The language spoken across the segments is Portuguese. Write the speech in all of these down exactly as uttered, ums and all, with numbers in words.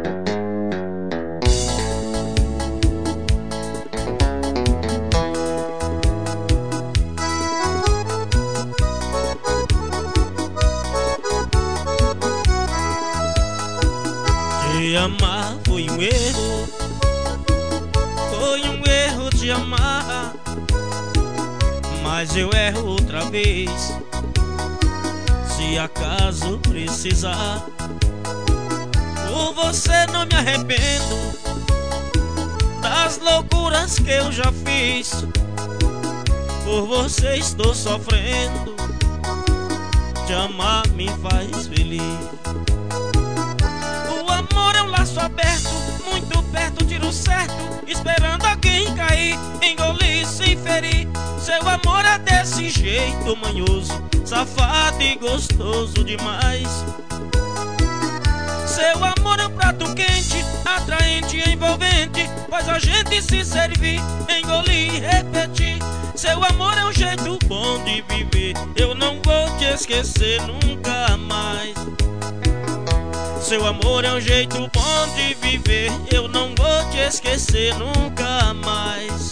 Te amar foi um erro, foi um erro te amar, mas eu erro outra vez, se acaso precisar. Por você não me arrependo das loucuras que eu já fiz, por você estou sofrendo, te amar me faz feliz. O amor é um laço aberto, muito perto, tiro certo, esperando alguém cair, engolir, se ferir. Seu amor é desse jeito manhoso, safado e gostoso demais. Seu amor é um prato quente, atraente e envolvente, faz a gente se servir, engolir e repetir. Seu amor é um jeito bom de viver, eu não vou te esquecer nunca mais. Seu amor é um jeito bom de viver, eu não vou te esquecer nunca mais.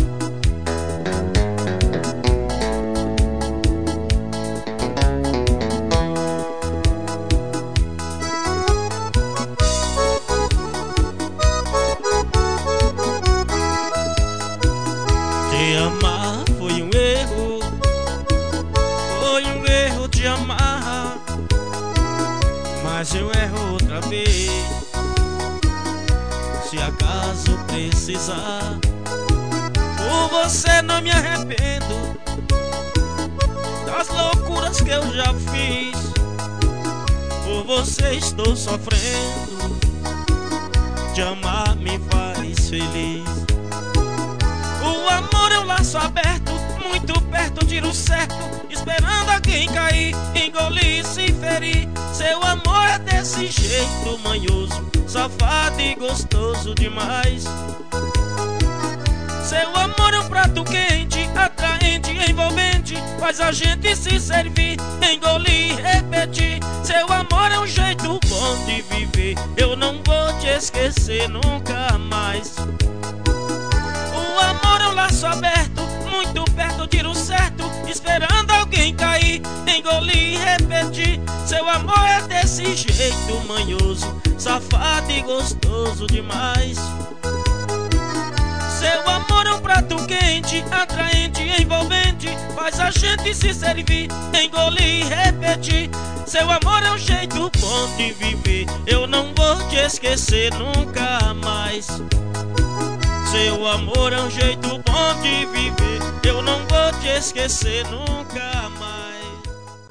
Te amar foi um erro, foi um erro te amar, mas eu erro outra vez, se acaso precisar. Por você não me arrependo das loucuras que eu já fiz, por você estou sofrendo, te amar me faz feliz. O amor é um laço aberto, muito perto, tiro certo, esperando alguém cair, engolir, se ferir. Seu amor é desse jeito manhoso, safado e gostoso demais. Seu amor é um prato quente, atraente e envolvente, faz a gente se servir, engolir e repetir. Seu amor é um jeito bom de viver, eu não vou te esquecer nunca mais. O amor é um laço aberto, muito perto, tiro certo, esperando alguém cair, engolir e repetir. Seu amor é desse jeito manhoso, safado e gostoso demais. Seu amor é um prato quente, atraente e envolvente, faz a gente se servir, engolir e repetir. Seu amor é um jeito bom de viver, eu não vou te esquecer nunca mais. Seu amor é um jeito bom de viver, eu não vou te esquecer nunca mais.